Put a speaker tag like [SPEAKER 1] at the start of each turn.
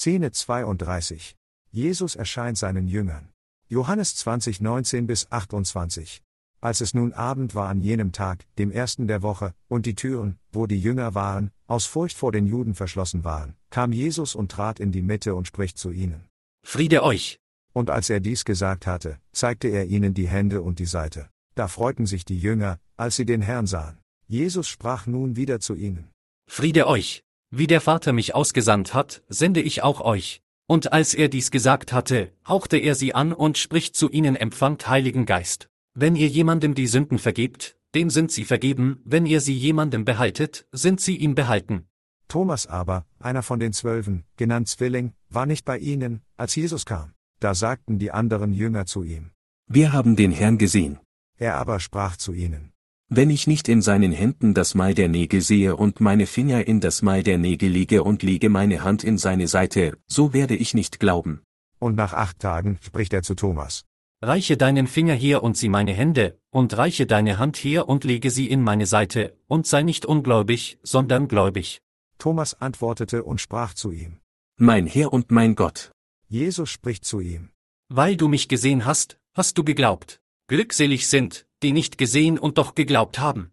[SPEAKER 1] Szene 32. Jesus erscheint seinen Jüngern. Johannes 20, 19-28. Als es nun Abend war an jenem Tag, dem ersten der Woche, und die Türen, wo die Jünger waren, aus Furcht vor den Juden verschlossen waren, kam Jesus und trat in die Mitte und spricht zu ihnen.
[SPEAKER 2] Friede euch!
[SPEAKER 1] Und als er dies gesagt hatte, zeigte er ihnen die Hände und die Seite. Da freuten sich die Jünger, als sie den Herrn sahen. Jesus sprach nun wieder zu ihnen.
[SPEAKER 2] Friede euch! Wie der Vater mich ausgesandt hat, sende ich auch euch. Und als er dies gesagt hatte, hauchte er sie an und spricht zu ihnen: Empfangt Heiligen Geist. Wenn ihr jemandem die Sünden vergebt, dem sind sie vergeben, wenn ihr sie jemandem behaltet, sind sie ihm behalten.
[SPEAKER 1] Thomas aber, einer von den 12, genannt Zwilling, war nicht bei ihnen, als Jesus kam. Da sagten die anderen Jünger zu ihm.
[SPEAKER 3] Wir haben den Herrn gesehen.
[SPEAKER 1] Er aber sprach zu ihnen.
[SPEAKER 3] Wenn ich nicht in seinen Händen das Mal der Nägel sehe und meine Finger in das Mal der Nägel lege und lege meine Hand in seine Seite, so werde ich nicht glauben.
[SPEAKER 1] Und nach 8 Tagen spricht er zu Thomas.
[SPEAKER 2] Reiche deinen Finger her und sieh meine Hände, und reiche deine Hand her und lege sie in meine Seite, und sei nicht ungläubig, sondern gläubig.
[SPEAKER 1] Thomas antwortete und sprach zu ihm.
[SPEAKER 3] Mein Herr und mein Gott.
[SPEAKER 1] Jesus spricht zu ihm.
[SPEAKER 2] Weil du mich gesehen hast, hast du geglaubt. Glückselig sind, die nicht gesehen und doch geglaubt haben.